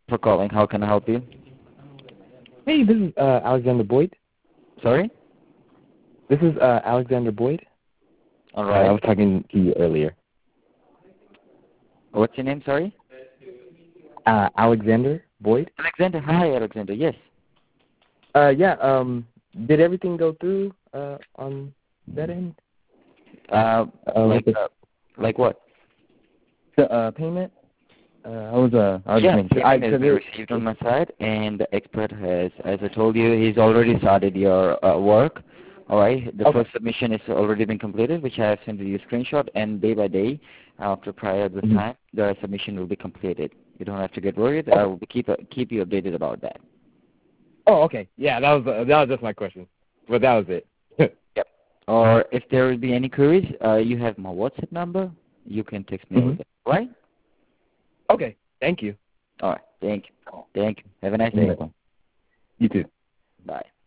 for calling. How can I help you? Hey, this is Alexander Boyd. Sorry? This is Alexander Boyd. All right. I was talking to you earlier. What's your name, sorry? Alexander Boyd. Alexander. Hi, Alexander. Yes. Yeah. Did everything go through on that end? Like what? The payment. I was Yeah, making sure. payment has been received on my side, and the expert has, as I told you, he's already started your work. All right, the first submission is already been completed, which I have sent you a screenshot, and day by day, after prior to the time, the submission will be completed. You don't have to get worried. I will keep you updated about that. Oh, okay. Yeah, that was just my question, but that was it. Yep. Or if there will be any queries, you have my WhatsApp number. You can text me over there. Right? Okay. Thank you. All right. Thank you. Thank you. Have a nice day. You too. Bye.